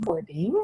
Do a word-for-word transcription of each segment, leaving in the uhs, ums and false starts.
Recording.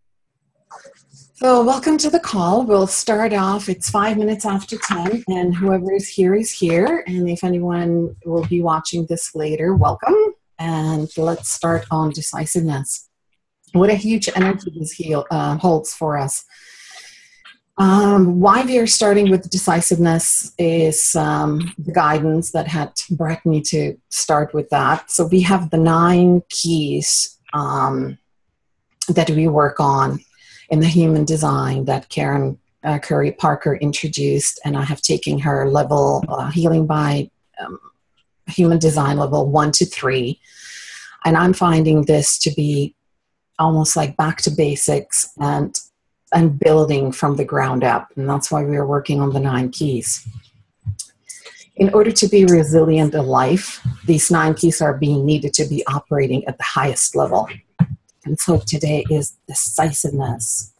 So welcome to the call. We'll start off, it's five minutes after ten, and whoever is here is here. And if anyone will be watching this later, welcome. And let's start on decisiveness. What a huge energy this heal, uh, holds for us. Um, why we are starting with decisiveness is um, the guidance that had brought me to start with that. So we have the nine keys um, that we work on in the human design that Karen uh, Curry Parker introduced, and I have taken her level uh, healing by um, human design level one to three, and I'm finding this to be almost like back to basics and and building from the ground up, and that's why we are working on the nine keys. In order to be resilient in life, these nine keys are being needed to be operating at the highest level. And so today is decisiveness.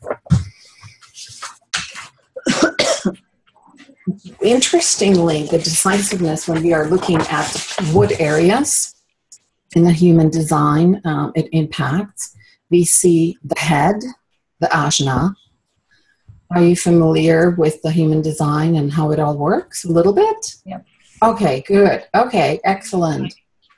Interestingly, the decisiveness, when we are looking at what areas in the human design um, it impacts, we see the head, the ajna. Are you familiar with the human design and how it all works? A little bit? Yep. Okay, good. Okay, excellent.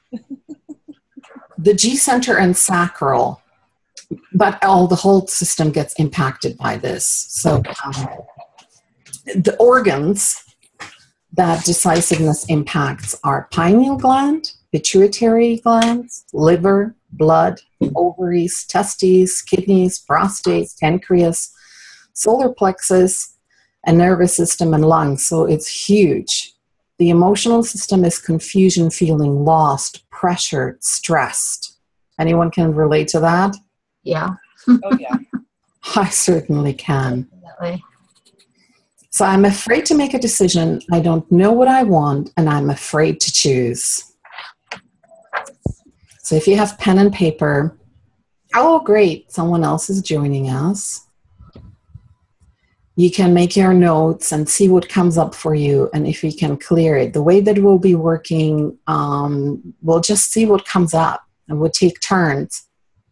The G center and sacral, but all the whole system gets impacted by this. So um, the organs that decisiveness impacts are pineal gland, pituitary glands, liver, blood, ovaries, testes, kidneys, prostate, pancreas, solar plexus, and nervous system and lungs. So it's huge. The emotional system is confusion, feeling lost, pressured, stressed. Anyone can relate to that? Yeah. Oh, yeah. I certainly can. Definitely. So I'm afraid to make a decision. I don't know what I want, and I'm afraid to choose. So if you have pen and paper, oh, great, someone else is joining us. You can make your notes and see what comes up for you, and if you can clear it. The way that we'll be working, um, we'll just see what comes up, and we'll take turns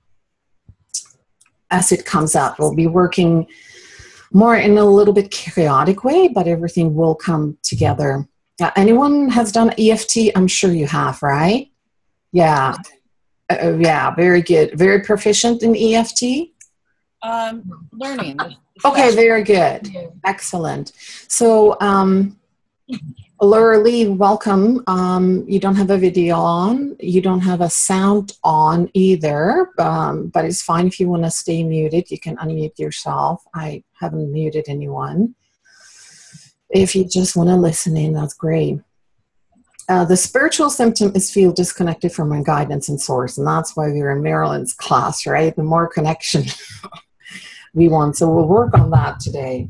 as it comes up. We'll be working more in a little bit chaotic way, but everything will come together. Uh, anyone has done E F T? I'm sure you have, right? Yeah. Uh, yeah, very good. Very proficient in E F T? Um, learning. Okay, very good. Excellent. So, um, Laura Lee, welcome. Um, you don't have a video on. You don't have a sound on either, um, but it's fine if you want to stay muted. You can unmute yourself. I haven't muted anyone. If you just want to listen in, that's great. Uh, the spiritual symptom is feel disconnected from my guidance and source, and that's why we're in Marilyn's class, right? The more connection we want. So we'll work on that today.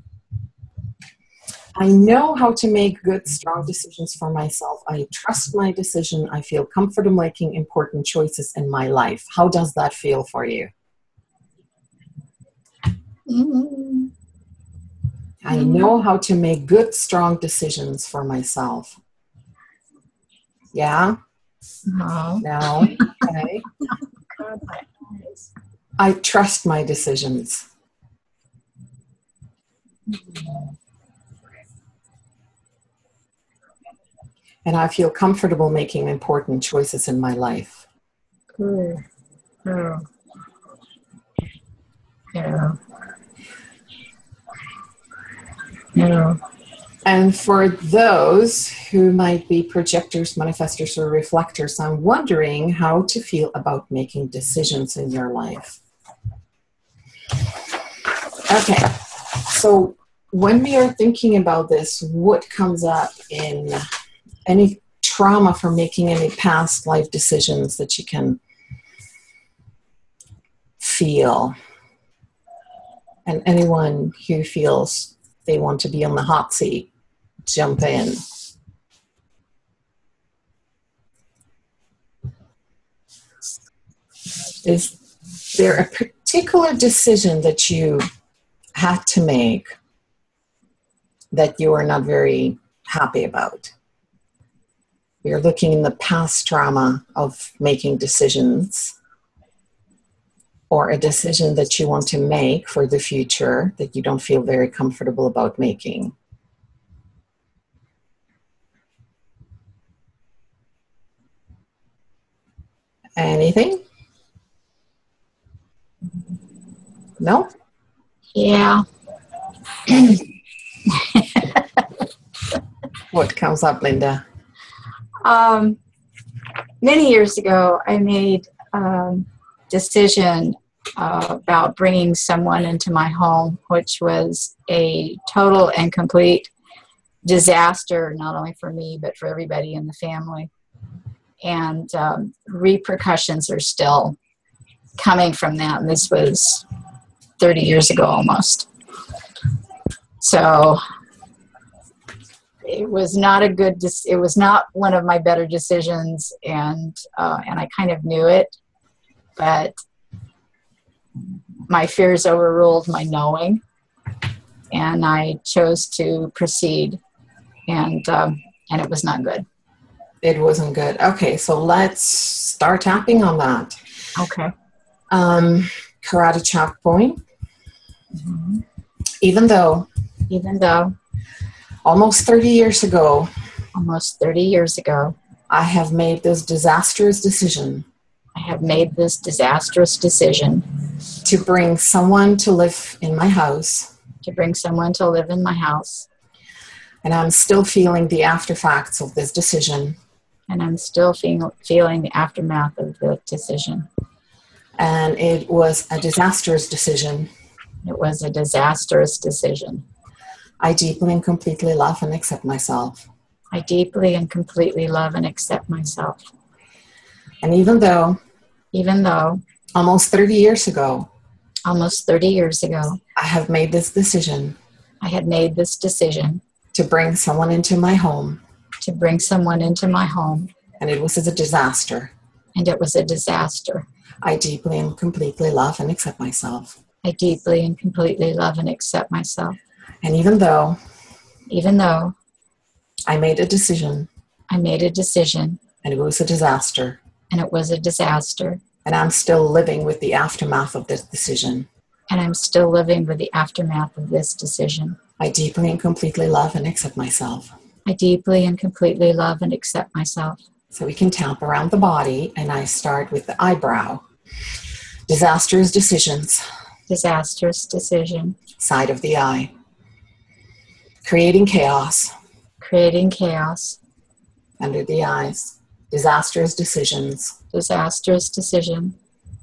I know how to make good, strong decisions for myself. I trust my decision. I feel comfortable making important choices in my life. How does that feel for you? Mm-hmm. I know how to make good, strong decisions for myself. Yeah? No. No? Okay. I trust my decisions. And I feel comfortable making important choices in my life. Good. Yeah. Yeah. Yeah. And for those who might be projectors, manifestors, or reflectors, I'm wondering how to feel about making decisions in your life. Okay, so when we are thinking about this, what comes up in any trauma from making any past life decisions that you can feel? And anyone who feels they want to be on the hot seat, jump in. Is there a particular decision that you had to make that you are not very happy about? We are looking in the past trauma of making decisions. or a decision that you want to make for the future that you don't feel very comfortable about making? Anything? No? Yeah. What comes up, Linda? Um, many years ago, I made a decision uh, about bringing someone into my home, which was a total and complete disaster, not only for me, but for everybody in the family. And um, repercussions are still coming from that. And this was thirty years ago almost. So it was not a good, de- it was not one of my better decisions, and uh, and I kind of knew it, but my fears overruled my knowing, and I chose to proceed, and um, and it was not good. It wasn't good. Okay, so let's start tapping on that. Okay. Um, karate chop point. Mm-hmm. Even though Even though almost thirty years ago, almost thirty years ago, I have made this disastrous decision I have made this disastrous decision to bring someone to live in my house, to bring someone to live in my house, and I'm still feeling the afterfacts of this decision. and I'm still feel, feeling the aftermath of the decision. And it was a disastrous decision. It was a disastrous decision. I deeply and completely love and accept myself. I deeply and completely love and accept myself. And even though Even though almost thirty years ago, almost thirty years ago, I have made this decision I had made this decision to bring someone into my home, to bring someone into my home, and it was a disaster. and it was a disaster. I deeply and completely love and accept myself. I deeply and completely love and accept myself. And even though Even though I made a decision I made a decision and it was a disaster, and it was a disaster, and I'm still living with the aftermath of this decision, and I'm still living with the aftermath of this decision, I deeply and completely love and accept myself. I deeply and completely love and accept myself. So we can tap around the body, and I start with the eyebrow. Disastrous decisions, Disastrous decision, side of the eye. Creating chaos, creating chaos, under the eyes. Disastrous decisions, disastrous decision.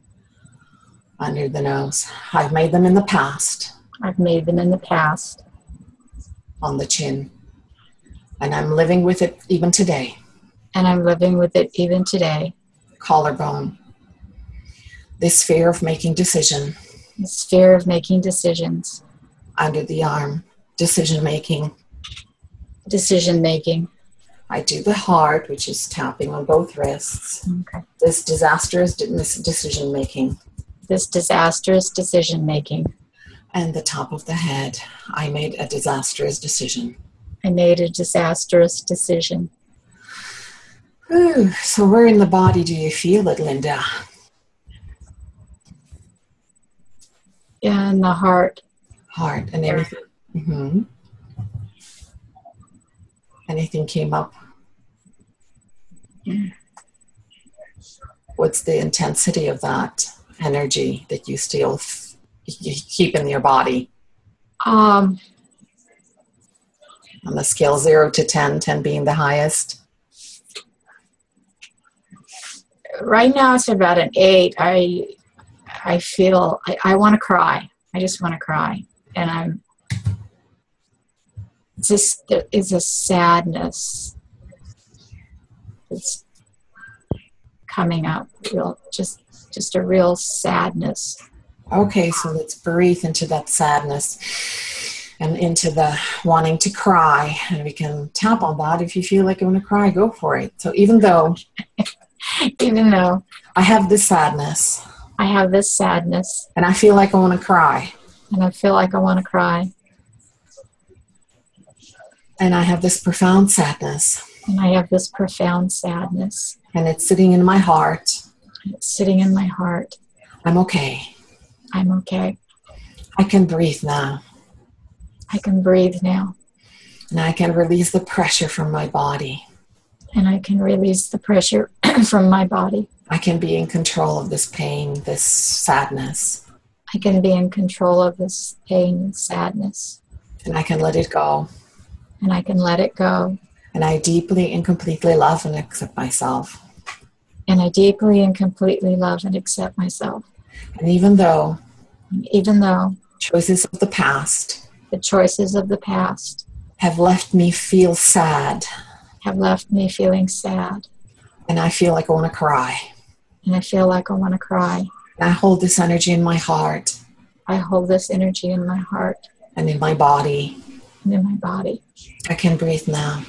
under the nose. I've made them in the past, I've made them in the past, on the chin. And I'm living with it even today. and I'm living with it even today. Collarbone. This fear of making decision, This fear of making decisions, under the arm. Decision making. decision making. I do the heart, which is tapping on both wrists. Okay. This disastrous de- decision making. This disastrous decision making. And the top of the head. I made a disastrous decision. I made a disastrous decision. Whew. So where in the body do you feel it, Linda? In the heart. Heart and everything. Mm-hmm. Anything came up? What's the intensity of that energy that you still f- you keep in your body? Um, On the scale zero to ten, ten being the highest. right now it's about an eight. I I feel I, I want to cry. I just want to cry, and I'm just there is a sadness that's coming up. Real, just just a real sadness. Okay, so let's breathe into that sadness and into the wanting to cry. And we can tap on that. If you feel like you want to cry, go for it. So even though Even though I have this sadness I have this sadness and I feel like I want to cry, and I feel like I want to cry, and I have this profound sadness, and I have this profound sadness, and it's sitting in my heart, and it's sitting in my heart. I'm okay. I'm okay. I can breathe now. I can breathe now. And I can release the pressure from my body. And I can release the pressure from my body. I can be in control of this pain, this sadness. I can be in control of this pain and sadness. And I can let it go. And I can let it go. And I deeply and completely love and accept myself. And I deeply and completely love and accept myself. And even though, even though choices of the past, the choices of the past have left me feel sad, have left me feeling sad, and I feel like I want to cry, and I feel like I want to cry, and I hold this energy in my heart, I hold this energy in my heart and in my body, and in my body. I can breathe now.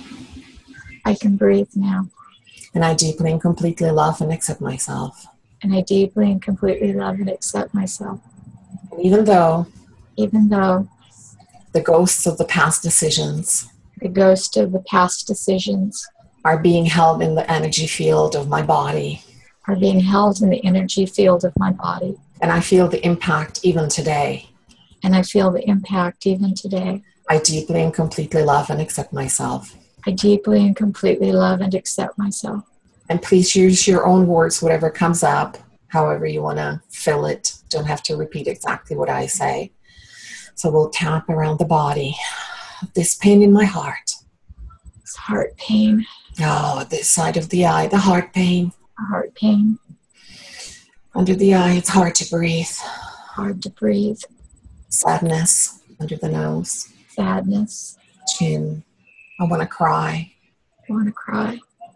I can breathe now. And I deeply and completely love and accept myself. And I deeply and completely love and accept myself. And even though, even though the ghosts of the past decisions, the ghost of the past decisions are being held in the energy field of my body, are being held in the energy field of my body. And I feel the impact even today. And I feel the impact even today. I deeply and completely love and accept myself. I deeply and completely love and accept myself. And please use your own words, whatever comes up, however you want to fill it. Don't have to repeat exactly what I say. So we'll tap around the body. This pain in my heart. This heart pain. Oh, this side of the eye, the heart pain. Heart pain. Under the eye, it's hard to breathe. Hard to breathe. Sadness under the nose. Sadness. Chin. I want to cry. I want to cry.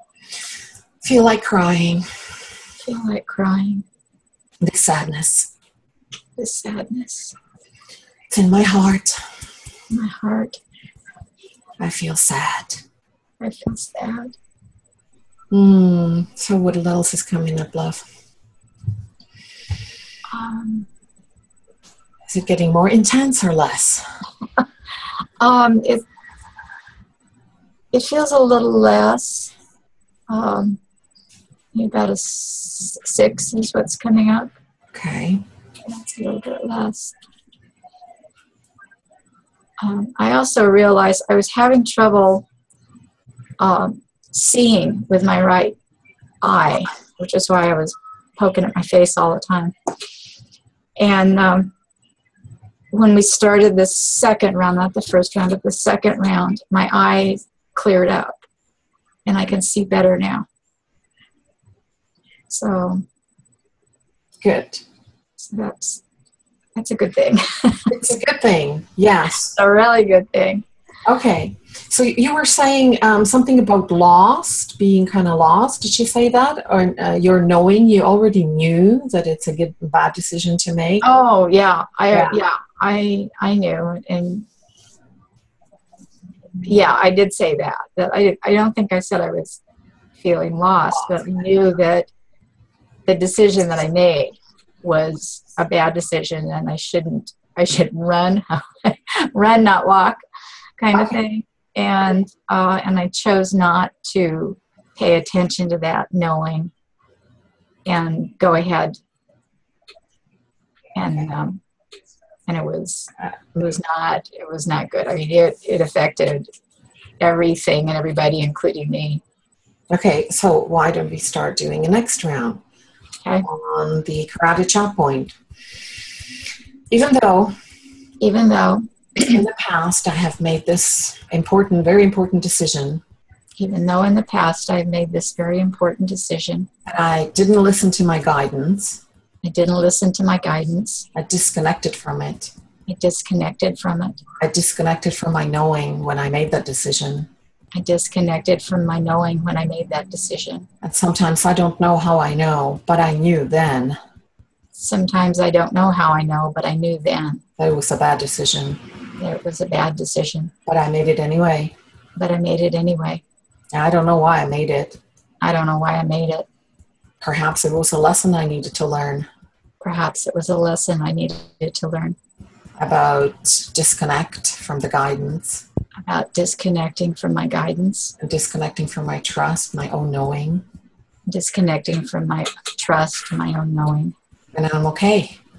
Feel like crying. Feel like crying. This sadness. This sadness. It's in my heart. My heart. I feel sad. I feel sad. Mm, so what else is coming up, love? Um, is it getting more intense or less? um, it, it feels a little less. Um, about a s- six is what's coming up. Okay. That's a little bit less. Um, I also realized I was having trouble um, seeing with my right eye, which is why I was poking at my face all the time. And um, when we started the second round, not the first round, but the second round, my eye cleared up and I can see better now. So, good. So that's that's a good thing. It's a good thing. Yes. A really good thing. Okay. So you were saying um, something about lost, being kind of lost. Did she say that? Or uh, you're knowing, you already knew that it's a good, bad decision to make? Oh, yeah. I, yeah. yeah, I, I knew. And yeah, I did say that. That I, I don't think I said I was feeling lost, but I knew that the decision that I made was a bad decision and I shouldn't, I should run, run, not walk kind of thing. And, uh, and I chose not to pay attention to that knowing and go ahead. And, um, and it was, it was not, it was not good. I mean, it, it affected everything and everybody, including me. Okay. So why don't we start doing a next round? Okay. On the karate chop point. Even though, even though in the past I have made this important, very important decision. Even though in the past I've made this very important decision. I didn't listen to my guidance. I didn't listen to my guidance. I disconnected from it. I disconnected from it. I disconnected from my knowing when I made that decision. I disconnected from my knowing when I made that decision. And sometimes I don't know how I know, but I knew then. Sometimes I don't know how I know, but I knew then. That it was a bad decision. That it was a bad decision. But I made it anyway. But I made it anyway. I don't know why I made it. I don't know why I made it. Perhaps it was a lesson I needed to learn. Perhaps it was a lesson I needed to learn. About disconnect from the guidance. About disconnecting from my guidance. And disconnecting from my trust, my own knowing. Disconnecting from my trust, my own knowing. And I'm okay.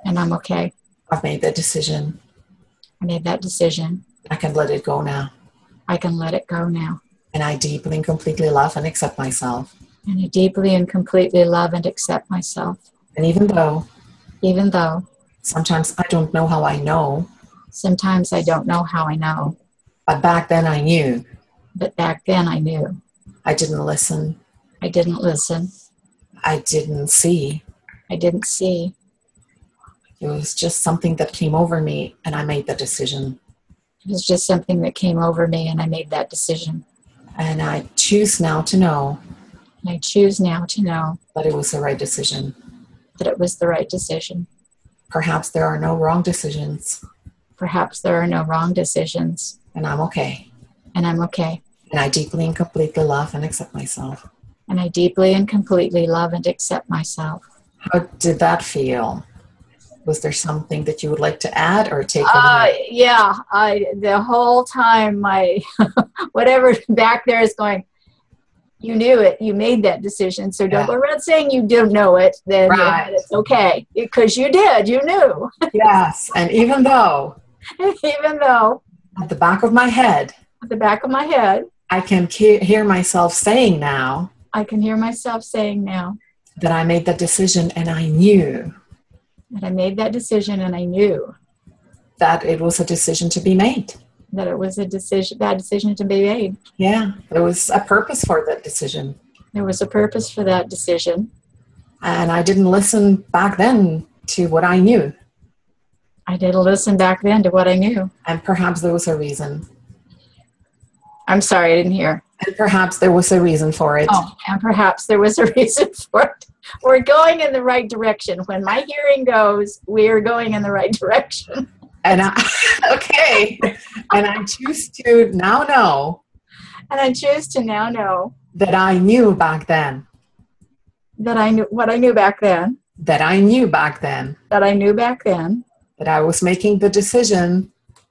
And I'm okay. I've made the decision. I made that decision. I can let it go now. I can let it go now. And I deeply and completely love and accept myself. And I deeply and completely love and accept myself. And even though, even though sometimes I don't know how I know, sometimes I don't know how I know, but back then I knew. But back then I knew. I didn't listen. I didn't listen. I didn't see. I didn't see. It was just something that came over me, and I made the decision. It was just something that came over me, and I made that decision. And I choose now to know. And I choose now to know that it was the right decision. That it was the right decision. Perhaps there are no wrong decisions. Perhaps there are no wrong decisions. And I'm okay. And I'm okay. And I deeply and completely love and accept myself. And I deeply and completely love and accept myself. How did that feel? Was there something that you would like to add or take uh, away? Yeah, I, the whole time my, whatever back there is going, you knew it, you made that decision. So don't Yeah. go around saying you don't know it, then you know, Right. it's okay. Because you did, you knew. Yes, and even though Even though at the back of my head, at the back of my head, I can he- hear myself saying now I can hear myself saying now that I made that decision and I knew that I made that decision and I knew that it was a decision to be made. that it was a decision, bad decision to be made. Yeah, there was a purpose for that decision. There was a purpose for that decision. And I didn't listen back then to what I knew. I didn't listen back then to what I knew. And perhaps there was a reason. I'm sorry, I didn't hear. And perhaps there was a reason for it. Oh, and perhaps there was a reason for it. We're going in the right direction. When my hearing goes, we are going in the right direction. And I, okay. And I choose to now know And I choose to now know that I knew back then. that I knew what I knew back then, That I knew back then. that I knew back then, That I was making the decision.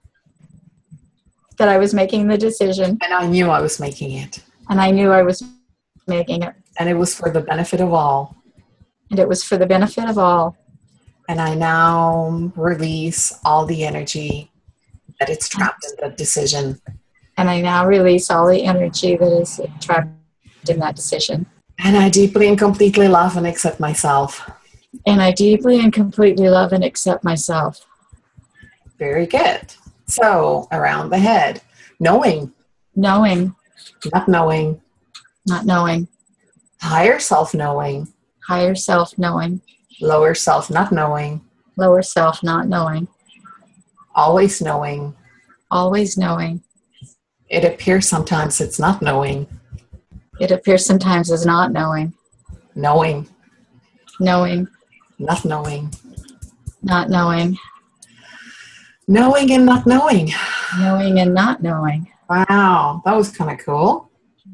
that I was making the decision, And I knew I was making it. and I knew I was making it. And it was for the benefit of all. And it was for the benefit of all. And I now release all the energy that it's trapped in the decision. And I now release all the energy that is trapped in that decision. And I deeply and completely love and accept myself. And I deeply and completely love and accept myself. Very good. So, around the head, knowing, Knowing, not knowing, not knowing, higher self knowing, higher self knowing, lower self not knowing, lower self not knowing, always knowing. always knowing. It appears sometimes it's not knowing, It appears sometimes as not knowing, knowing, knowing, not knowing, not knowing, knowing and not knowing. knowing and not knowing. Wow, that was kind of cool.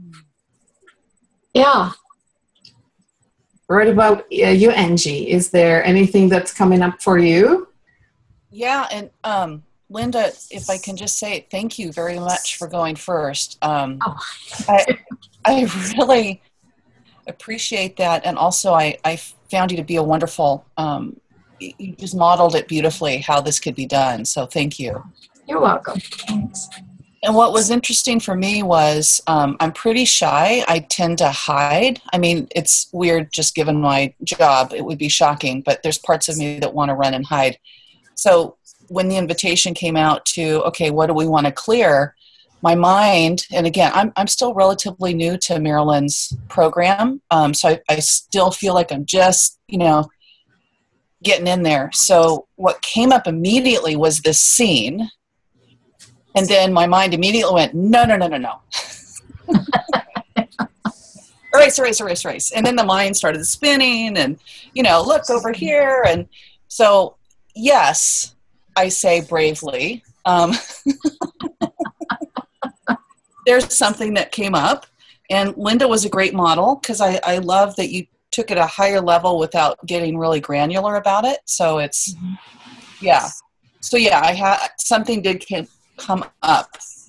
Yeah. What about uh, you, Angie? Is there anything that's coming up for you? Yeah, and um, Linda, if I can just say thank you very much for going first. Um, Oh. I, I really appreciate that, and also I, I found you to be a wonderful, um, you just modeled it beautifully how this could be done, so thank you. You're welcome. Thanks. And what was interesting for me was um, I'm pretty shy. I tend to hide. I mean, it's weird just given my job. It would be shocking, but there's parts of me that want to run and hide. So when the invitation came out to, okay, what do we want to clear? My mind, and again, I'm I'm still relatively new to Marilyn's program, um, so I, I still feel like I'm just, you know, getting in there. So what came up immediately was this scene. And then my mind immediately went, no, no, no, no, no. erase, erase, erase, erase. And then the mind started spinning and, you know, look over here. And so, yes, I say bravely, um, there's something that came up. And Linda was a great model because I, I love that you took it a higher level without getting really granular about it. So it's, mm-hmm. yeah. So, yeah, I had something did came. come up.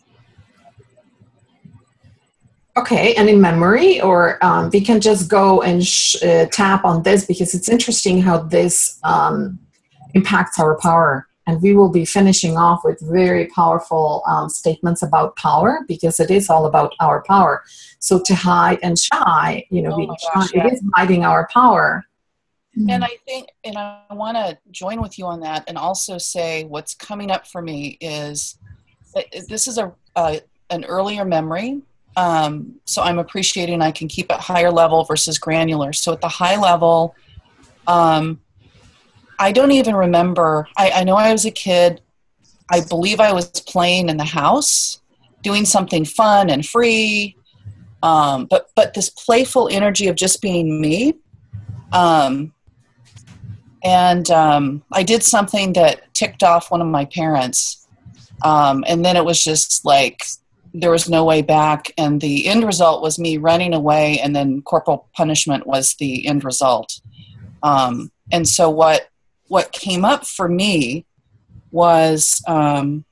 Okay, and in memory, or um, we can just go and sh- uh, tap on this because it's interesting how this um, impacts our power. And we will be finishing off with very powerful um, statements about power, because it is all about our power. So to hide and shy, you know, Oh being my shy, gosh, yeah. it is hiding our power. And I think, and I want to join with you on that, and also say what's coming up for me is that this is a, a an earlier memory. Um, so I'm appreciating I can keep it higher level versus granular. So at the high level, um, I don't even remember. I, I know I was a kid. I believe I was playing in the house, doing something fun and free. Um, but but this playful energy of just being me. Um, and um, I did something that ticked off one of my parents. Um, and then it was just like there was no way back. And the end result was me running away, and then corporal punishment was the end result. Um, and so what what came up for me was um,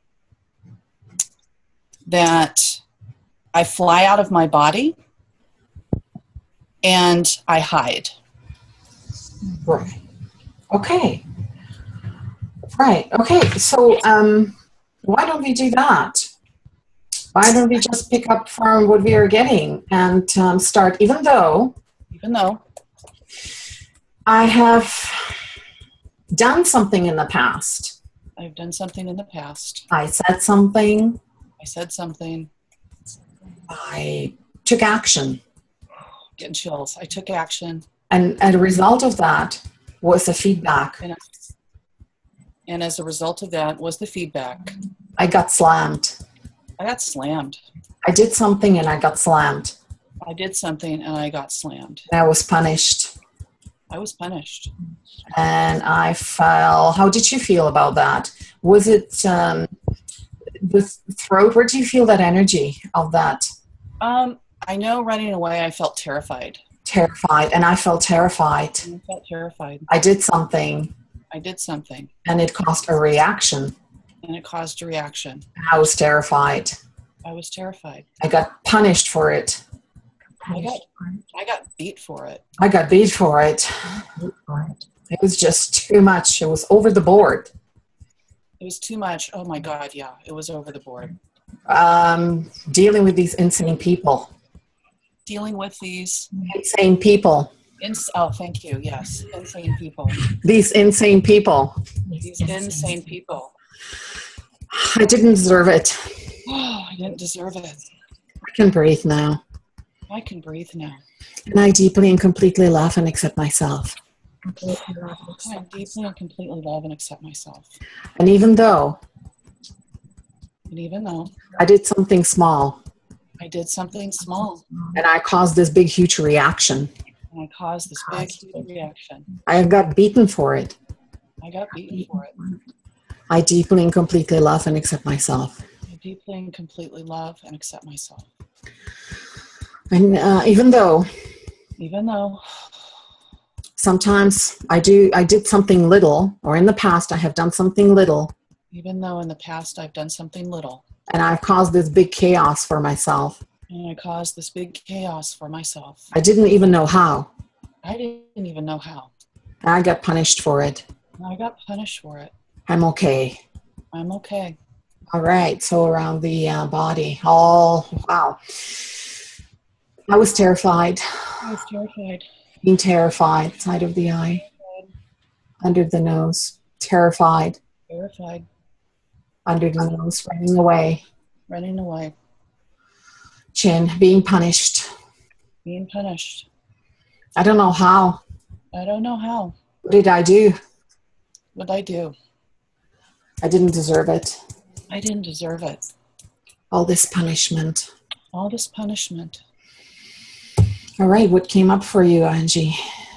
that I fly out of my body and I hide. Right. Okay. Right. Okay. So um, why don't we do that? Why don't we just pick up from what we are getting and um, start, even though Even though I have done something in the past. I've done something in the past. I said something. I said something. I took action. Getting chills. I took action. And as a result of that was the feedback. And, and as a result of that was the feedback. I got slammed. I got slammed. I did something and I got slammed. I did something and I got slammed. And I was punished. I was punished. And I felt, how did you feel about that? Was it um, the throat? Where do you feel that energy of that? Um, I know running away, I felt terrified. Terrified. And I felt terrified. I felt terrified. I did something. I did something. And it caused a reaction. And it caused a reaction. And I was terrified. I was terrified. I got punished for it. I got, I got beat for it. I got beat for it. It was just too much. It was over the board. It was too much. Oh my God, yeah. It was over the board. Um, dealing with these insane people. Dealing with these Insane people. ins- oh, thank you. Yes. Insane people. These insane people. These insane people. I didn't deserve it. Oh, I didn't deserve it. I can breathe now. I can breathe now. And I deeply and completely love and accept myself. I deeply and completely love and accept myself. And even though And even though I did something small I did something small and I caused this big, huge reaction, and I caused this big huge reaction, I got beaten for it. I got beaten for it. I deeply and completely love and accept myself. I deeply and completely love and accept myself. And uh, even though Even though sometimes I do, I did something little, or in the past I have done something little, Even though in the past I've done something little, and I've caused this big chaos for myself. and I caused this big chaos for myself. I didn't even know how. I didn't even know how. I got punished for it. And I got punished for it. I'm okay. I'm okay. All right. So around the uh, body, all, wow. I was terrified. I was terrified. Being terrified. Side of the eye. Under the nose. Terrified. Terrified. Under the nose. Running away. Running away. Chin. Being punished. Being punished. I don't know how. I don't know how. What did I do? What'd I do? I didn't deserve it. I didn't deserve it. All this punishment. All this punishment. All right. What came up for you, Angie?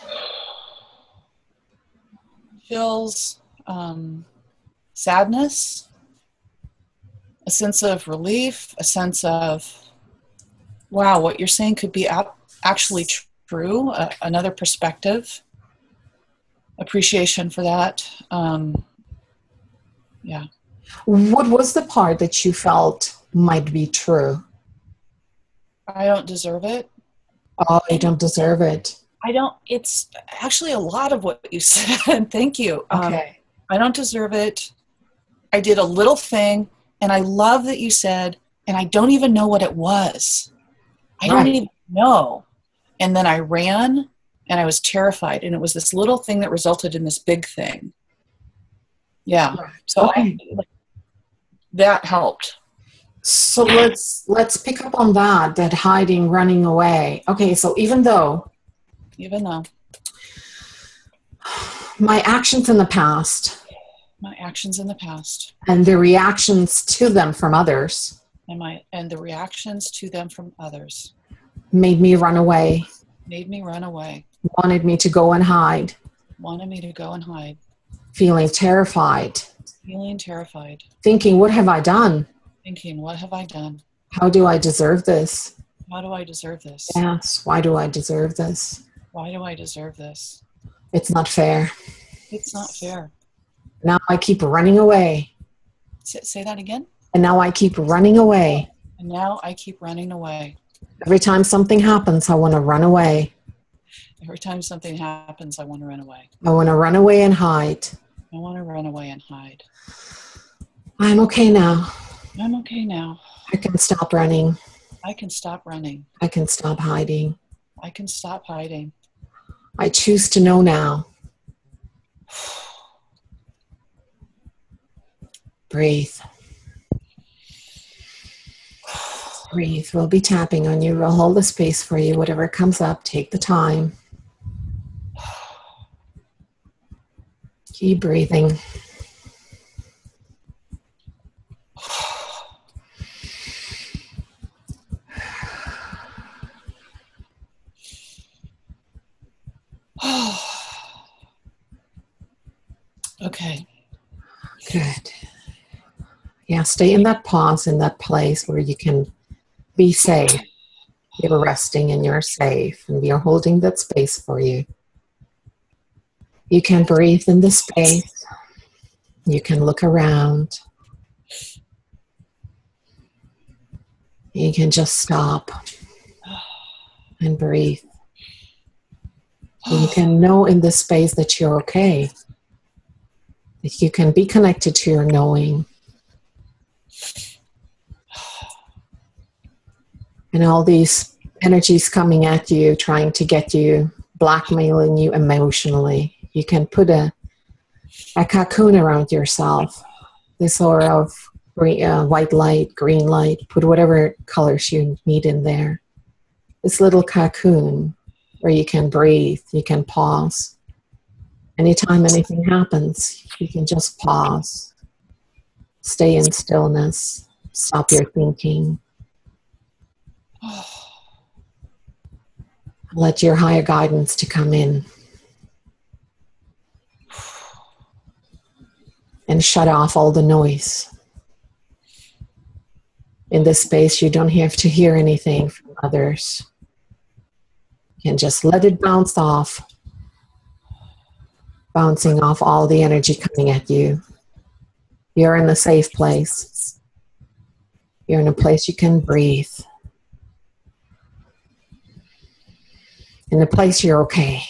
Feels um, sadness, a sense of relief, a sense of, wow, what you're saying could be ap- actually true, uh, another perspective, appreciation for that. Um, yeah. What was the part that you felt might be true? I don't deserve it. Oh, I don't deserve it. I don't, it's actually a lot of what you said. Thank you. Um, Okay. I don't deserve it. I did a little thing, and I love that you said, and I don't even know what it was. I don't Right. even know. And then I ran, and I was terrified, and it was this little thing that resulted in this big thing. Yeah. So Okay. I, that helped. So let's let's pick up on that, that hiding, running away. Okay, so even though Even though my actions in the past my actions in the past and the reactions to them from others and my and the reactions to them from others made me run away, made me run away, wanted me to go and hide, wanted me to go and hide, feeling terrified, feeling terrified, thinking, what have I done? thinking, what have I done? How do I deserve this? How do I deserve this? Yes, why do I deserve this? Why do I deserve this? It's not fair. It's not fair. Now I keep running away. Say, say that again. And now I keep running away. And now I keep running away. Every time something happens, I want to run away. Every time something happens, I want to run away. I want to run away and hide. I want to run away and hide. I'm okay now. I'm okay now. I can stop running. I can stop running. I can stop hiding. I can stop hiding. I choose to know now. Breathe. Breathe. We'll be tapping on you. We'll hold the space for you. Whatever comes up, take the time. Keep breathing. Okay. Good. Yeah, stay in that pause, in that place where you can be safe. You're resting and you're safe, and we are holding that space for you. You can breathe in the space. You can look around. You can just stop and breathe. You can know in this space that you're okay. That you can be connected to your knowing. And all these energies coming at you, trying to get you, blackmailing you emotionally. You can put a, a cocoon around yourself. This sort of green, uh, white light, green light, put whatever colors you need in there. This little cocoon where you can breathe, you can pause. Anytime anything happens, you can just pause. Stay in stillness. Stop your thinking. Let your higher guidance to come in. And shut off all the noise. In this space, you don't have to hear anything from others. You can just let it bounce off. Bouncing off all the energy coming at you. You're in a safe place. You're in a place you can breathe. In a place you're okay.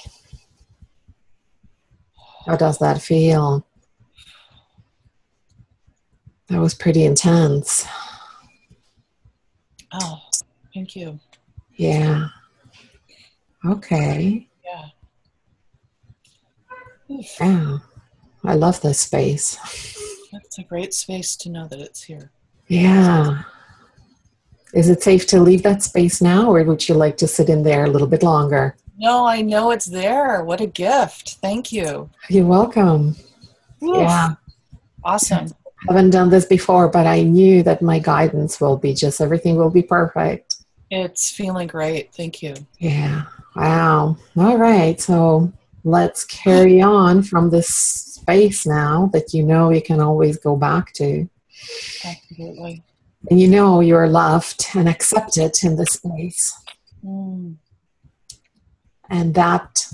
How does that feel? That was pretty intense. Oh, thank you. Yeah. Okay. Yeah. Oof. Yeah. I love this space. It's a great space to know that it's here. Yeah. Is it safe to leave that space now, or would you like to sit in there a little bit longer? No, I know it's there. What a gift. Thank you. You're welcome. Oof. Yeah. Awesome. I haven't done this before, but I knew that my guidance will be just, everything will be perfect. It's feeling great. Thank you. Yeah. Wow. All right. So let's carry on from this space now that you know you can always go back to. Absolutely. And you know you're loved and accepted in this space. Mm. And that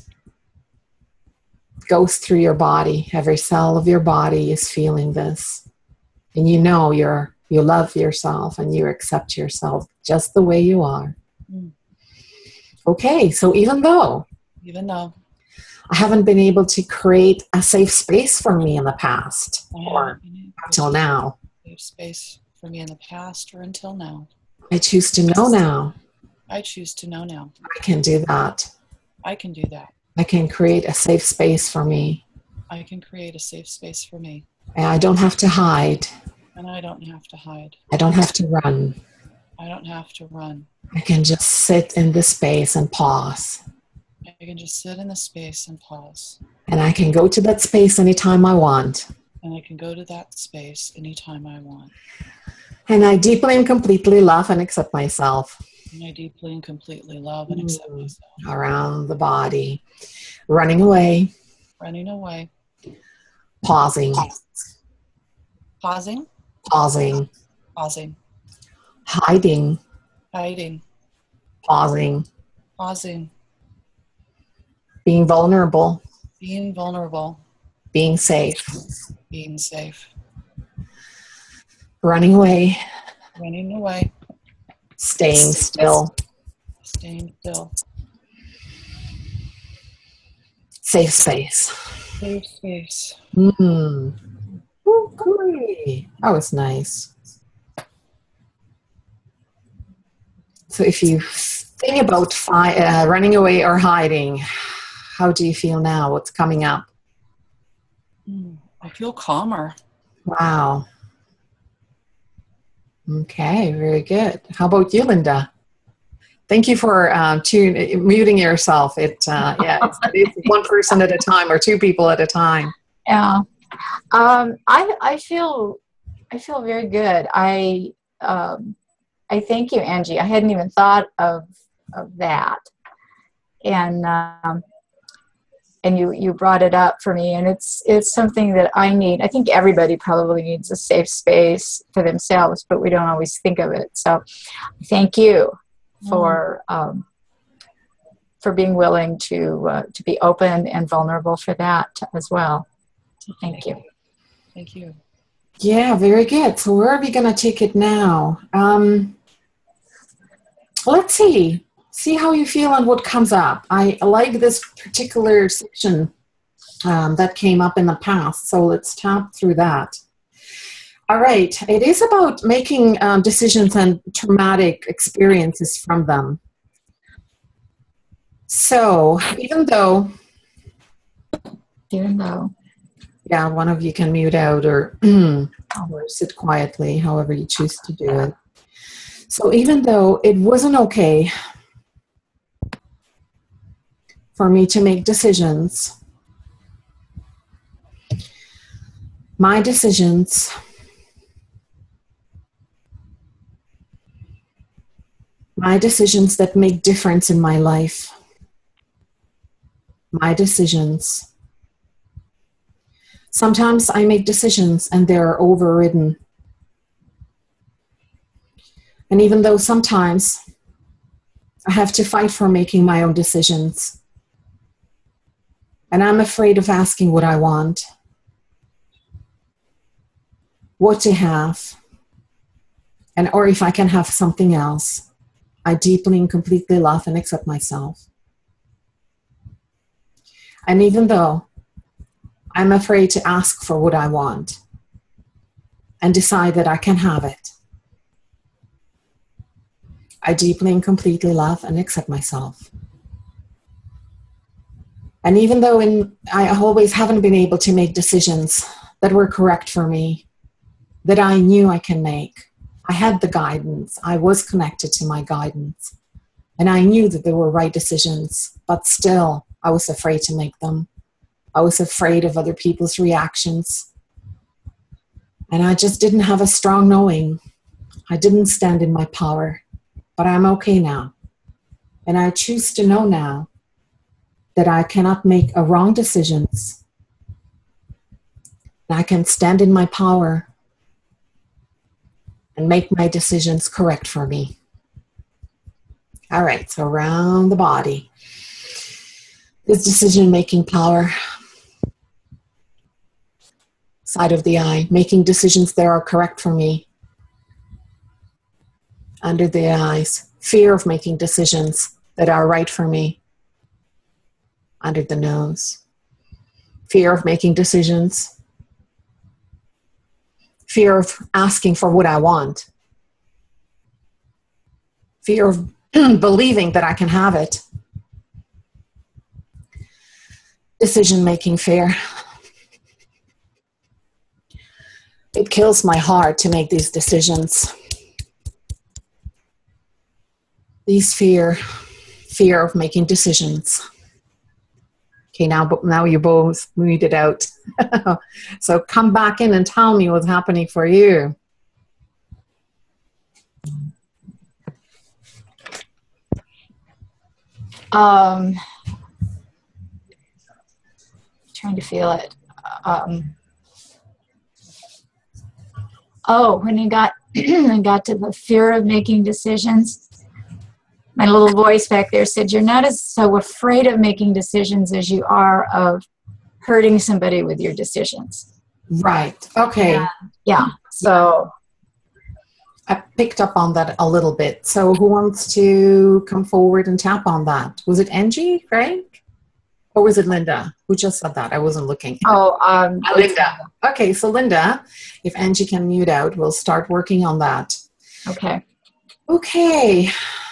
goes through your body. Every cell of your body is feeling this. And you know you're you love yourself and you accept yourself just the way you are. Mm. Okay, so even though Even though I haven't been able to create a safe space for me in the past or until now. Safe space for me in the past or until now. I choose to know now. I choose to know now. I can do that. I can do that. I can create a safe space for me. I can create a safe space for me. And I don't have to hide. And I don't have to hide. I don't have to run. I don't have to run. I can just sit in this space and pause. I can just sit in the space and pause. And I can go to that space anytime I want. And I can go to that space anytime I want. And I deeply and completely love and accept myself. And I deeply and completely love and accept Mm. myself. Around the body. Running away. Running away. Pausing. Pausing. Pausing. Pausing. Hiding. Hiding. Pausing. Pausing. Being vulnerable. Being vulnerable. Being safe. Being safe. Running away. Running away. Staying still. Staying still. Safe space. Safe space. Mm. Ooh, great. That was nice. So if you think about fi- uh, running away or hiding, how do you feel now? What's coming up? Mm, I feel calmer. Wow. Okay, very good. How about you, Linda? Thank you for uh, tune, muting yourself. It uh, yeah, it's, it's one person at a time or two people at a time. Yeah. Um, I I feel I feel very good. I um, I thank you, Angie. I hadn't even thought of of that, and um, and you you brought it up for me, and it's it's something that I need. I think everybody probably needs a safe space for themselves, but we don't always think of it. So, thank you for um, for being willing to uh, to be open and vulnerable for that as well. So thank you. Thank you. Yeah, very good. So where are we going to take it now? Um, let's see. See how you feel and what comes up. I like this particular section um, that came up in the past. So let's tap through that. All right. It is about making um, decisions and traumatic experiences from them. So even though... Even though... Yeah, one of you can mute out or, or sit quietly, however you choose to do it. So even though it wasn't okay for me to make decisions, my decisions my decisions that make difference in my life, my decisions. Sometimes I make decisions and they're overridden. And even though sometimes I have to fight for making my own decisions, and I'm afraid of asking what I want, what to have, and or if I can have something else, I deeply and completely love and accept myself. And even though I'm afraid to ask for what I want and decide that I can have it, I deeply and completely love and accept myself. And even though in, I always haven't been able to make decisions that were correct for me, that I knew I can make, I had the guidance, I was connected to my guidance, and I knew that they were right decisions, but still I was afraid to make them. I was afraid of other people's reactions. And I just didn't have a strong knowing. I didn't stand in my power, but I'm okay now. And I choose to know now that I cannot make a wrong decisions. I can stand in my power and make my decisions correct for me. All right, so around the body. This decision-making power. Side of the eye, making decisions that are correct for me. Under the eyes, fear of making decisions that are right for me. under the nose. Fear of making decisions. Fear of asking for what I want. Fear of believing that I can have it. Decision-making fear. It kills my heart to make these decisions. These fear, fear of making decisions. Okay, now, now you both read it out. So come back in and tell me what's happening for you. Um, trying to feel it. Um, oh, when you got, I got to the fear of making decisions, my little voice back there said, you're not as so afraid of making decisions as you are of hurting somebody with your decisions. Right. Okay. Yeah. yeah. So I picked up on that a little bit. So who wants to come forward and tap on that? Was it Angie, Frank? Or was it Linda? Who just said that? I wasn't looking. Oh, um, uh, Linda. Okay, so Linda, if Angie can mute out, we'll start working on that. Okay. Okay.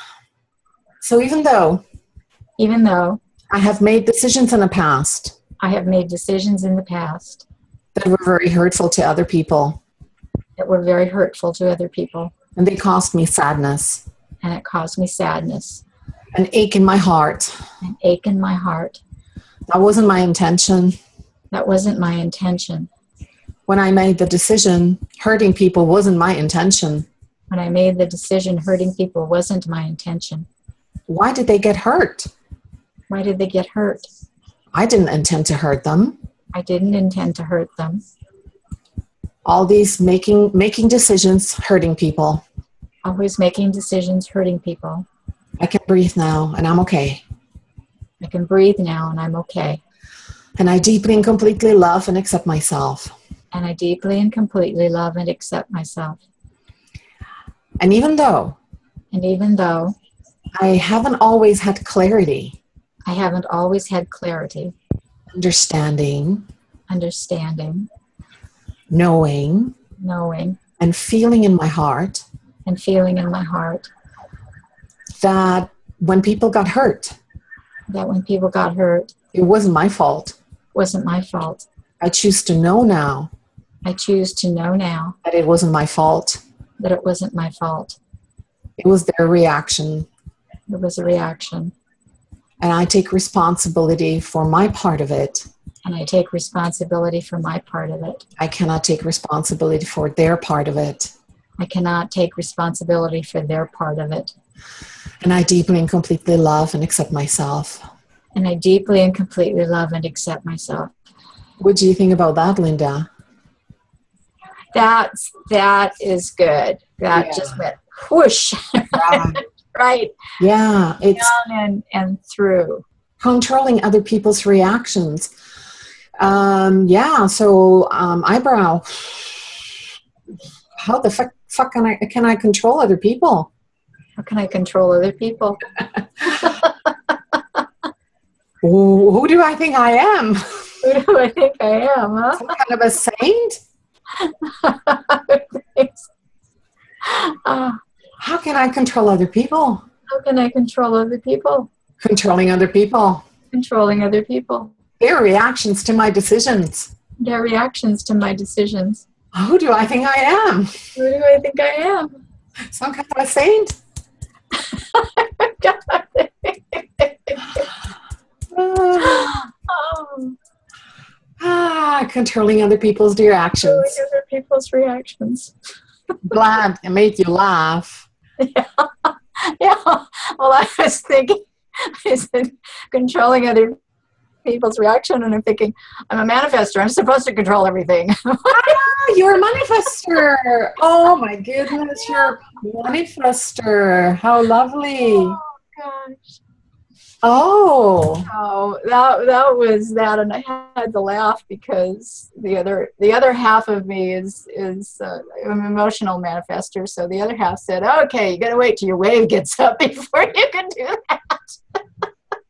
So even though even though I have made decisions in the past I have made decisions in the past that were very hurtful to other people, that were very hurtful to other people, and they caused me sadness, and it caused me sadness, an ache in my heart. an ache in my heart. That wasn't my intention. That wasn't my intention. When I made the decision, hurting people wasn't my intention. When I made the decision, hurting people wasn't my intention. Why did they get hurt? Why did they get hurt? I didn't intend to hurt them. I didn't intend to hurt them. All these making making decisions, hurting people. Always making decisions, hurting people. I can breathe now, and I'm okay. I can breathe now, and I'm okay. And I deeply and completely love and accept myself. And I deeply and completely love and accept myself. And even though And even though I haven't always had clarity, I haven't always had clarity, understanding, understanding, knowing, knowing, and feeling in my heart and feeling in my heart that when people got hurt, that when people got hurt, it wasn't my fault. wasn't my fault. I choose to know now I choose to know now that it wasn't my fault. that it wasn't my fault. It was their reaction. It was a reaction. And I take responsibility for my part of it. And I take responsibility for my part of it. I cannot take responsibility for their part of it. I cannot take responsibility for their part of it. And I deeply and completely love and accept myself. And I deeply and completely love and accept myself. What do you think about that, Linda? That's, that is good. That Yeah. just went whoosh. Yeah. Right. Yeah, it's Down and, and through. controlling other people's reactions. Um, yeah, so um, eyebrow. How the fuck, fuck can I can I control other people? How can I control other people? Who, who do I think I am? Who do I think I am, huh? Some kind of a saint? uh, How can I control other people? how can I control other people? Controlling other people. Controlling other people. Their reactions to my decisions. Their reactions to my decisions. Who do I think I am? Who do I think I am? Some kind of a saint? oh, Ah, controlling other people's reactions. controlling other people's reactions. Glad it made you laugh. Yeah. Yeah. Well, I was thinking, I said, controlling other people's reaction, and I'm thinking, I'm a manifestor. I'm supposed to control everything. Ah, you're a manifester. Oh my goodness, you're a manifester. How lovely. Oh gosh. Oh. Oh, that that was that, and I had to laugh because the other the other half of me is is uh, I'm an emotional manifester. So the other half said, "Okay, you got to wait till your wave gets up before you can do that."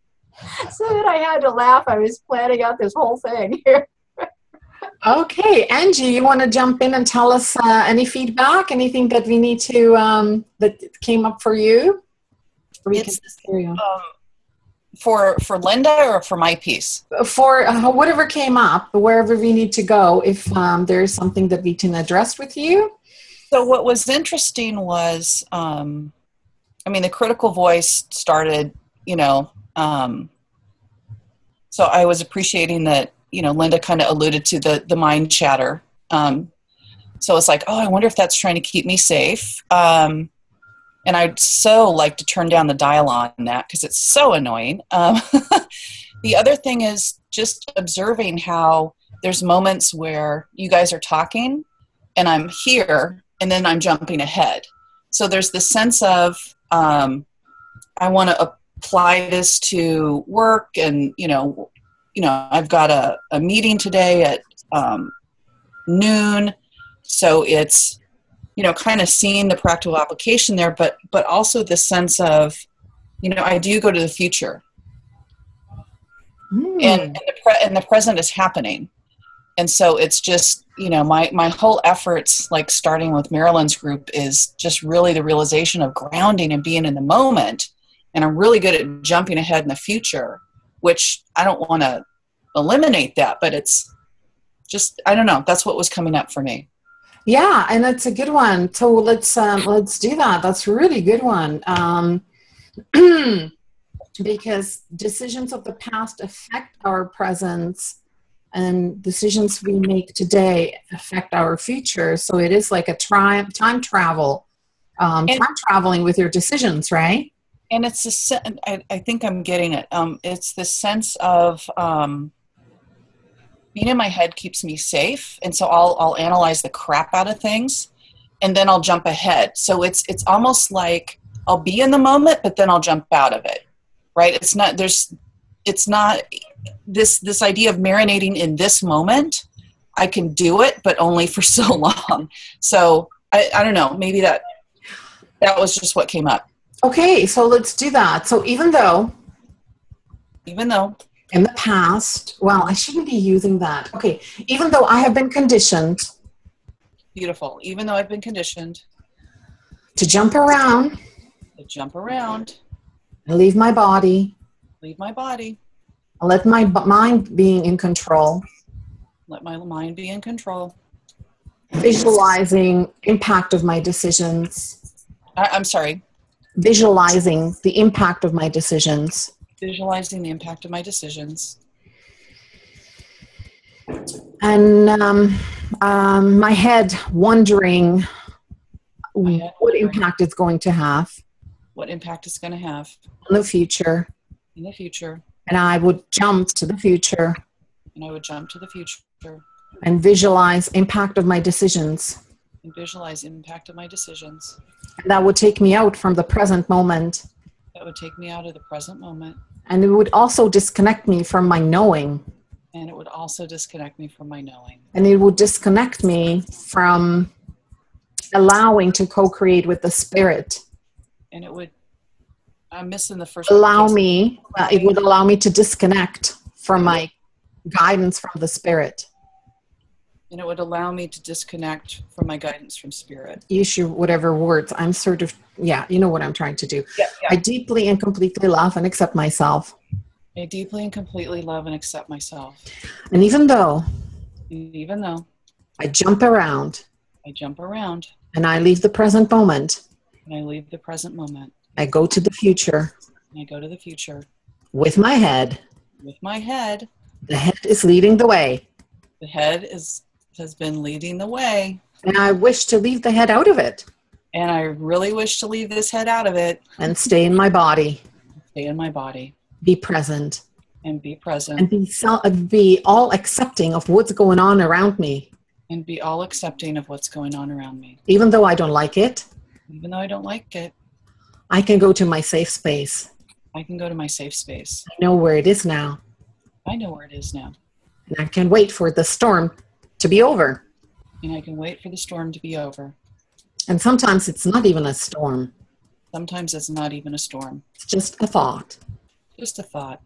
So then I had to laugh. I was planning out this whole thing here. Okay, Angie, you want to jump in and tell us uh, any feedback, anything that we need to, um, that came up for you? Or we It's, can just carry on. Um, for, for Linda or for my piece? For uh, whatever came up, wherever we need to go, if um, there's something that we can address with you. So what was interesting was, um, I mean, the critical voice started, you know, um, so I was appreciating that, you know, Linda kind of alluded to the, the mind chatter. Um, so it's like, oh, I wonder if that's trying to keep me safe. Um, and I'd so like to turn down the dial on that because it's so annoying. Um, the other thing is just observing how there's moments where you guys are talking and I'm here and then I'm jumping ahead. So there's this sense of, um, I want to apply this to work and, you know, you know, I've got a, a meeting today at um, noon. So it's, you know, kind of seeing the practical application there, but, but also the sense of, you know, I do go to the future Mm. and, and, the pre- and the present is happening. And so it's just, you know, my, my whole efforts, like starting with Marilyn's group, is just really the realization of grounding and being in the moment. And I'm really good at jumping ahead in the future, which I don't want to eliminate that, but it's just, I don't know. That's what was coming up for me. Yeah, and that's a good one. So let's um, let's do that. That's a really good one. Um, because decisions of the past affect our presence, and decisions we make today affect our future. So it is like a tri- time travel, um, And- time traveling with your decisions, right? And it's a sen- I, I think I'm getting it. Um, it's the sense of um, being in my head keeps me safe, and so I'll I'll analyze the crap out of things, and then I'll jump ahead. So it's it's almost like I'll be in the moment, but then I'll jump out of it. Right? It's not there's it's not this this idea of marinating in this moment. I can do it, but only for so long. So I, I don't know. Maybe that that was just what came up. Okay, so let's do that. So even though Even though in the past, well, I shouldn't be using that. Okay, even though I have been conditioned beautiful, even though I've been conditioned to jump around to jump around, and leave my body, leave my body, and let my b- mind being in control, let my mind be in control. visualizing impact of my decisions, I, I'm sorry, visualizing the impact of my decisions, visualizing the impact of my decisions, and um, um, my head wondering My head what wondering. impact it's going to have what impact it's going to have in the future. in the future. And I would jump to the future And I would jump to the future and visualize impact of my decisions. and visualize the impact of my decisions. And that would take me out from the present moment. That would take me out of the present moment. And it would also disconnect me from my knowing. And it would also disconnect me from my knowing. And it would disconnect me from allowing to co-create with the spirit. And it would, I'm missing the first Allow case. me, uh, it would allow me to disconnect from my guidance from the spirit. And it would allow me to disconnect from my guidance from spirit. Use your whatever words. I'm sort of, yeah, you know what I'm trying to do. Yeah, yeah. I deeply and completely love and accept myself. I deeply and completely love and accept myself. And even though And even though I jump around I jump around and I leave the present moment, and I leave the present moment I go to the future and I go to the future with my head. with my head, The head is leading the way. the head is has been leading the way. And I wish to leave the head out of it And I really wish to leave this head out of it, and stay in my body, stay in my body, be present, and be present, and be, so, be all accepting of what's going on around me. and be all accepting of what's going on around me. Even though I don't like it, Even though I don't like it, I can go to my safe space. I can go to my safe space. I know where it is now. I know where it is now. And I can wait for the storm to be over. And I can wait for the storm to be over. And sometimes it's not even a storm. Sometimes it's not even a storm. It's just a thought. Just a thought.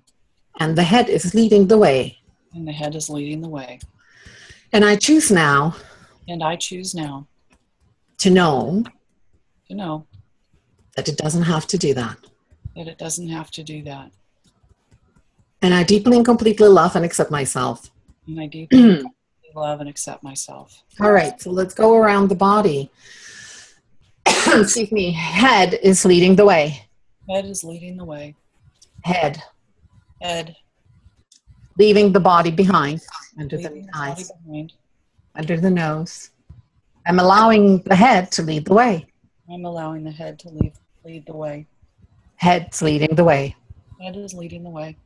And the head is leading the way. And the head is leading the way. And I choose now And I choose now to know to know that it doesn't have to do that. that it doesn't have to do that. And I deeply and completely love and accept myself. And I deeply love and accept myself. All right, so let's go around the body. Excuse me. Head is leading the way. Head is leading the way. Head. Head. Leaving the body behind. Under Leaving the the body eyes. behind. Under the nose. I'm allowing the head to lead the way. I'm allowing the head to lead, lead the way. Head's leading the way. Head is leading the way.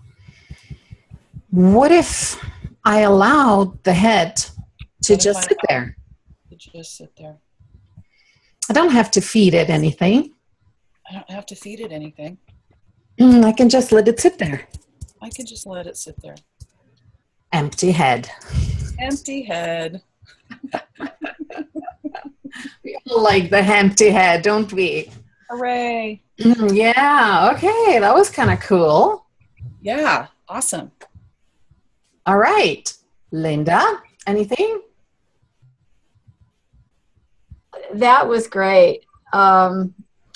What if I allowed the head to What if just I sit allowed there? To just sit there. I don't have to feed it anything. I don't have to feed it anything. Mm, I can just let it sit there. I can just let it sit there. Empty head. Empty head. We all like the empty head, don't we? Hooray. Mm, yeah, okay, that was kind of cool. Yeah, awesome. All right, Linda, anything? That was great. Um,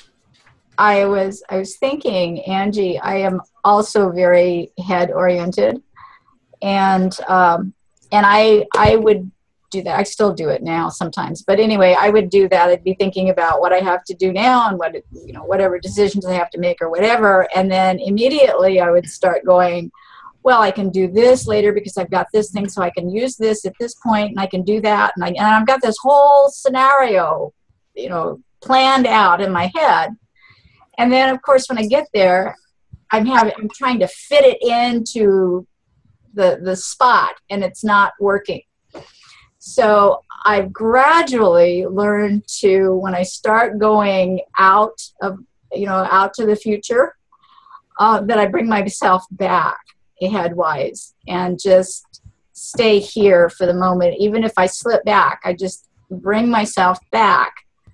I was I was thinking, Angie, I am also very head oriented, and um, and I I would do that. I still do it now sometimes, but anyway, I would do that. I'd be thinking about what I have to do now and what you know whatever decisions I have to make or whatever, and then immediately I would start going, well, I can do this later because I've got this thing, so I can use this at this point, and I can do that, and, I, and I've got this whole scenario, you know, planned out in my head. And then, of course, when I get there, I'm having, I'm trying to fit it into the the spot, and it's not working. So I've gradually learned to, when I start going out of, you know, out to the future, uh, that I bring myself back head-wise and just stay here for the moment. Even if I slip back, I just bring myself back.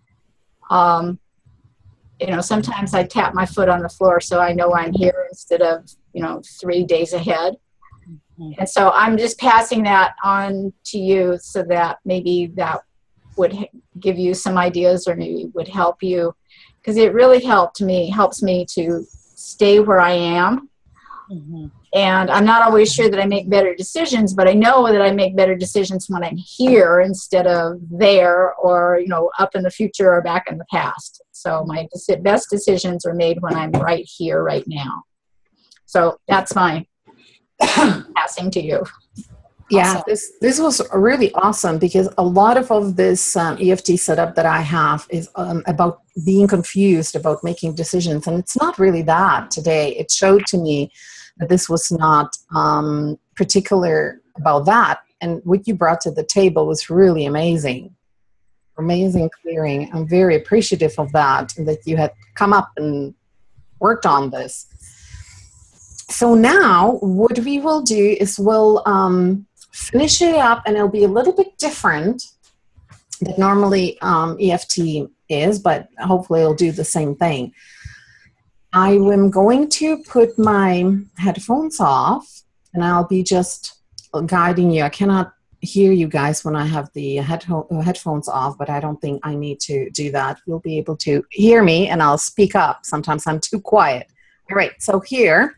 Um, you know, sometimes I tap my foot on the floor so I know I'm here instead of, you know, three days ahead. And so I'm just passing that on to you so that maybe that would give you some ideas or maybe would help you, because it really helped me, helps me to stay where I am. Mm-hmm. And I'm not always sure that I make better decisions, but I know that I make better decisions when I'm here instead of there or, you know, up in the future or back in the past. So my best decisions are made when I'm right here, right now. So that's my passing to you. Yeah, Awesome. this this was really awesome because a lot of, of this um, E F T setup that I have is um, about being confused about making decisions. And it's not really that today. It showed to me that this was not um, particular about that. And what you brought to the table was really amazing. Amazing clearing. I'm very appreciative of that and that you had come up and worked on this. So now what we will do is we'll um, finish it up, and it'll be a little bit different than normally um, E F T is, but hopefully it'll do the same thing. I am going to put my headphones off, and I'll be just guiding you. I cannot hear you guys when I have the head headphones off, but I don't think I need to do that. You'll be able to hear me, and I'll speak up. Sometimes I'm too quiet. All right, so here,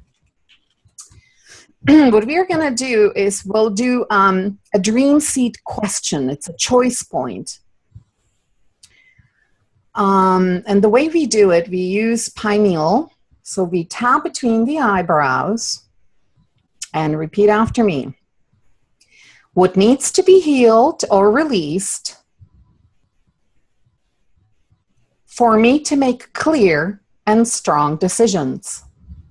what we are going to do is we'll do um, a dream seed question. It's a choice point. Um, and the way we do it, we use pineal. So we tap between the eyebrows and repeat after me. What needs to be healed or released for me to make clear and strong decisions?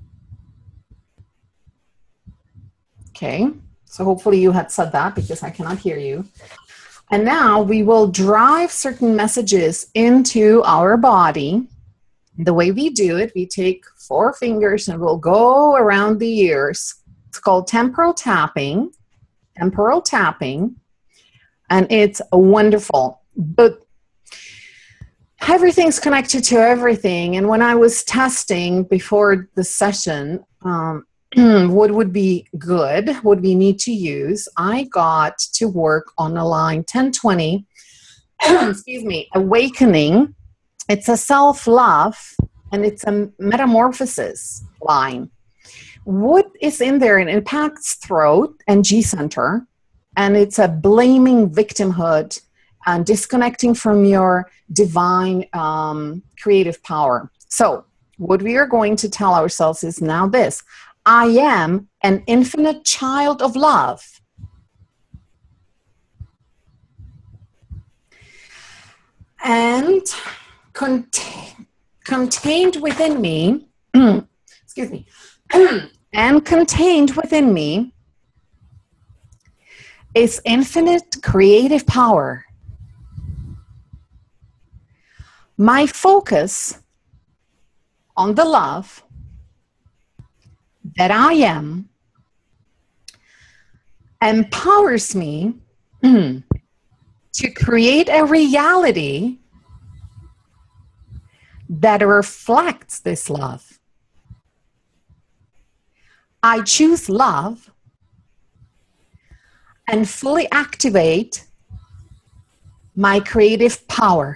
Okay, so hopefully you had said that because I cannot hear you. And now we will drive certain messages into our body. The way we do it, we take four fingers and we'll go around the ears. It's called temporal tapping, temporal tapping, and it's wonderful. But everything's connected to everything. And when I was testing before the session, um, what would be good, what we need to use, I got to work on a line ten twenty, excuse me, Awakening. It's a self-love and it's a metamorphosis line. What is in there? It impacts throat and G center, and it's a blaming victimhood and disconnecting from your divine um, creative power. So what we are going to tell ourselves is now this: I am an infinite child of love. And cont- contained within me, excuse me, and contained within me is infinite creative power. My focus on the love that I am empowers me to create a reality that reflects this love. I choose love and fully activate my creative power.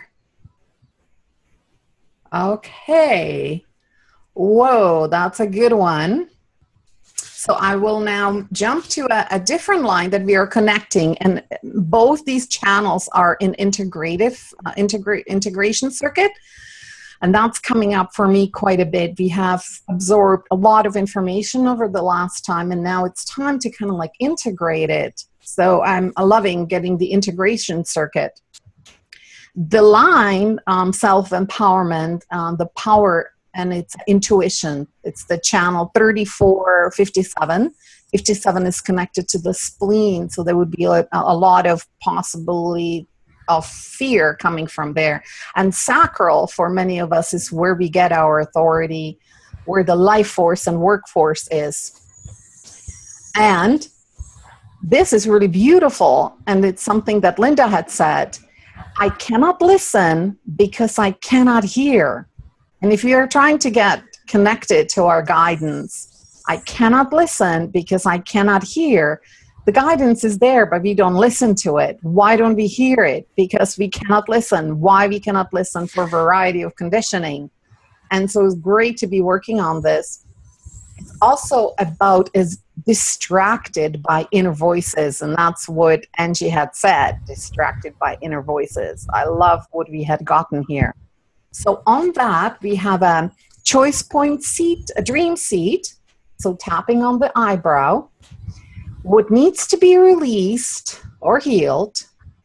Okay. Whoa, that's a good one. So I will now jump to a, a different line that we are connecting, and both these channels are in integrative uh, integra- integration circuit, and that's coming up for me quite a bit. We have absorbed a lot of information over the last time, and now it's time to kind of like integrate it. So I'm loving getting the integration circuit. The line, um, self-empowerment, um, the power, and it's intuition. It's the channel thirty-four fifty-seven. fifty-seven is connected to the spleen, so there would be a, a lot of possibility of fear coming from there. And sacral, for many of us, is where we get our authority, where the life force and workforce is. And this is really beautiful, and it's something that Linda had said. I cannot listen because I cannot hear. And if you're trying to get connected to our guidance, I cannot listen because I cannot hear. The guidance is there, but we don't listen to it. Why don't we hear it? Because we cannot listen. Why we cannot listen? For a variety of conditioning. And so it's great to be working on this. It's also about is distracted by inner voices, and that's what Angie had said, distracted by inner voices. I love what we had gotten here. So on that, we have a choice point seat, a dream seat. So tapping on the eyebrow. What needs to be released or healed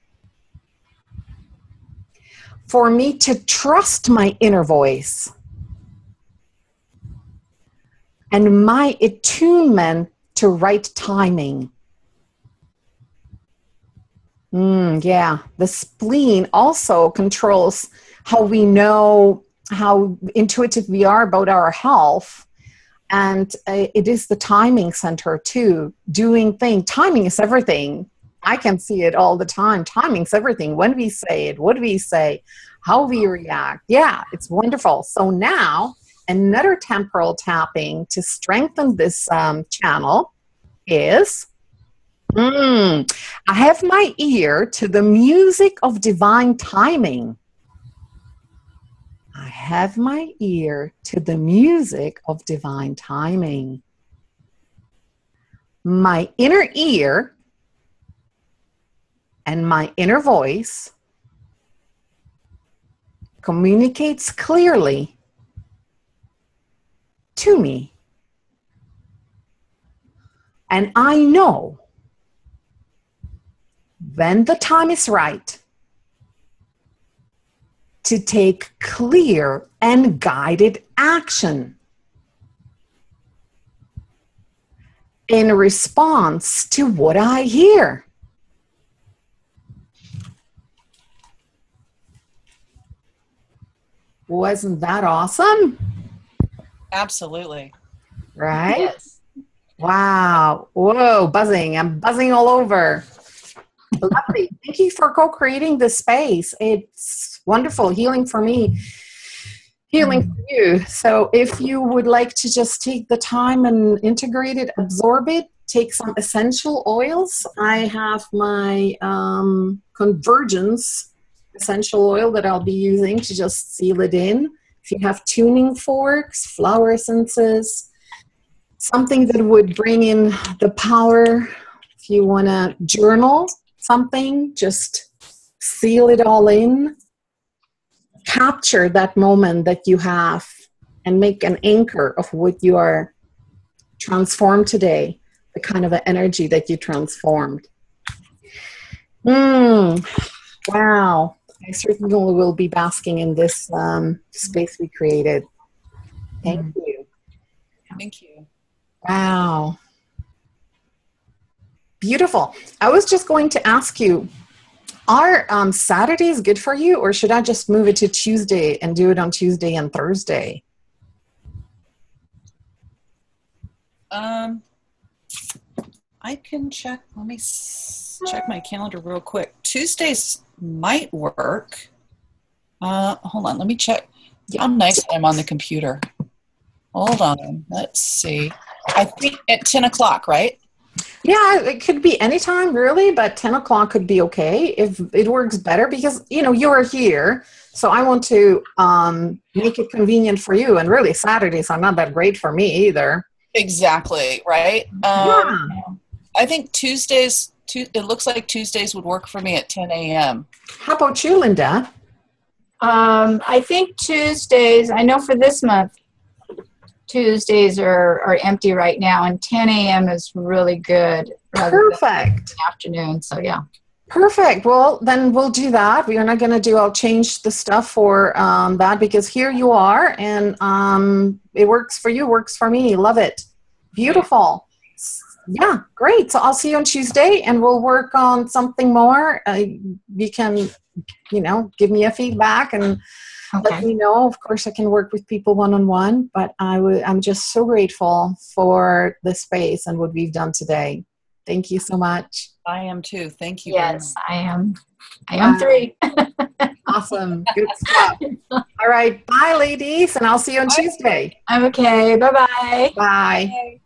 for me to trust my inner voice and my attunement to right timing. Mm, yeah, the spleen also controls how we know how intuitive we are about our health. And uh, it is the timing center too. Doing things, timing is everything. I can see it all the time. Timing's everything. When we say it, what we say, how we react. Yeah, it's wonderful. So now another temporal tapping to strengthen this um, channel is, mm, I have my ear to the music of divine timing. I have my ear to the music of divine timing. My inner ear and my inner voice communicates clearly to me. And I know when the time is right to take clear and guided action in response to what I hear. Wasn't that awesome? Absolutely. Right? Yes. Wow. Whoa, buzzing. I'm buzzing all over. Lovely. Thank you for co-creating this space. It's wonderful, healing for me. Healing for you. So if you would like to just take the time and integrate it, absorb it, take some essential oils. I have my um, Convergence essential oil that I'll be using to just seal it in. If you have tuning forks, flower essences, something that would bring in the power. If you want to journal something, just seal it all in. Capture that moment that you have and make an anchor of what you are transformed today, the kind of energy that you transformed. Mm, wow. I certainly will be basking in this um, space we created. Thank mm. you. Thank you. Wow. Beautiful. I was just going to ask you, are um, Saturdays good for you, or should I just move it to Tuesday and do it on Tuesday and Thursday? Um, I can check. Let me s- check my calendar real quick. Tuesdays might work. Uh, hold on. Let me check. How nice that I'm on the computer. Hold on. Let's see. I think at ten o'clock, right? Yeah, it could be anytime really, but ten o'clock could be okay if it works better because, you know, you're here. So I want to um, make it convenient for you. And really, Saturdays are not that great for me either. Exactly, right? Um, yeah. I think Tuesdays, tu- it looks like Tuesdays would work for me at ten a.m. How about you, Linda? Um, I think Tuesdays, I know for this month, Tuesdays are, are empty right now, and ten a.m. is really good. Perfect. Afternoon, so yeah. Perfect. Well, then we'll do that. We are not going to do, I'll change the stuff for um, that because here you are and um, it works for you, works for me. Love it. Beautiful. Yeah, great. So I'll see you on Tuesday and we'll work on something more. Uh, you can, you know, give me a feedback and okay. Let me know. Of course, I can work with people one-on-one, but I w- I'm just so grateful for the space and what we've done today. Thank you so much. I am too. Thank you. Yes, I am. I am wow. three. Awesome. Good stuff. All right. Bye, ladies, and I'll see you on Bye. Tuesday. I'm okay. Bye-bye. Bye. Bye.